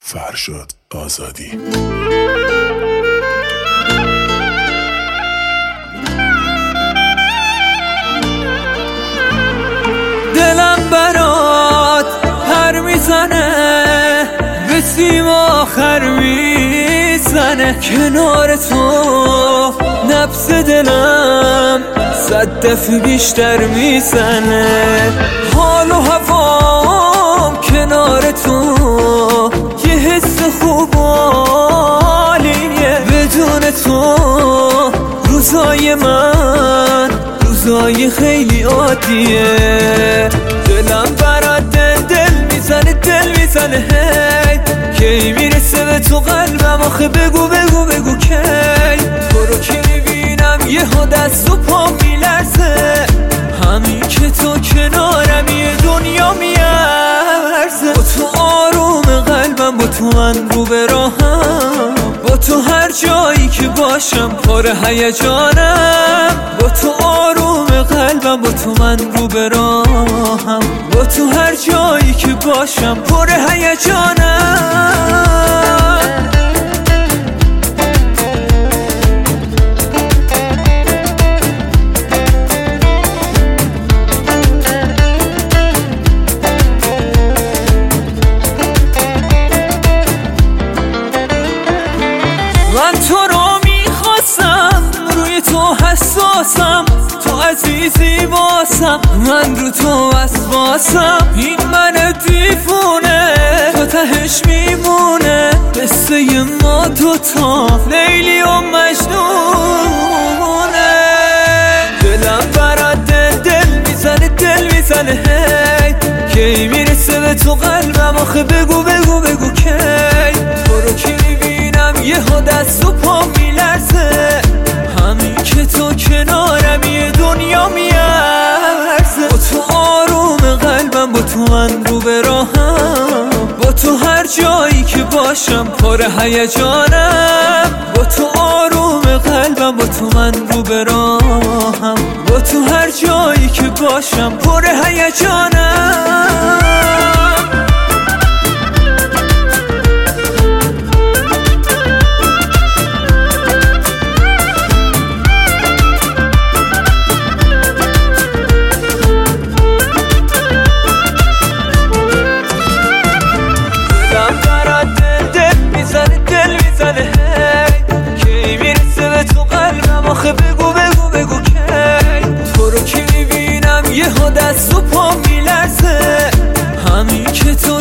فرشاد آزادی. دلم برات پر میزنه، به سیم آخر میزنه، کنار تو نبض دلم 100 دفعه بیشتر میزنه. حال و هوام کنار تو یه حس خوب و عالیه، بدون تو روزای من روزای خیلی عادیه. دلم برات دل میزنه هی، کی میرسه به تو قلبم آخه بگو کی. تو رو که میبینم یهو دست و پا میلرزه، همین که تو کنارم یه دنیا میارزه. با تو آروم قلبم، با تو من رو به راهم، با تو هر جایی که باشم پر هیجانم. با تو آروم قلبم، با تو من رو به راهم، با تو هر جایی که باشم پر هیجانم. من تو رو میخواستم، روی تو حساسم، تو عزیزی واسم، من رو تو وسواسم. این من دیوونه تو تهش میمونه، قصه ما دوتا لیلی و مجنونه. دلم برات دل میزنه هی، کی میرسه به تو قلبم آخه بگو کی. تو رو که میبینم یهو دست و پا میلرزه، همین که تو کنارم یه دنیا میارزه. با تو آروم قلبم، با تو من رو به راهم، با تو هر جایی که باشم پر هیجانم. با تو آروم قلبم، با تو من رو به راهم، با تو هر جایی که باشم پر هیجانم. آخه بگو کی. تو رو که میبینم یهو دست و پا میلرزه، همین که تو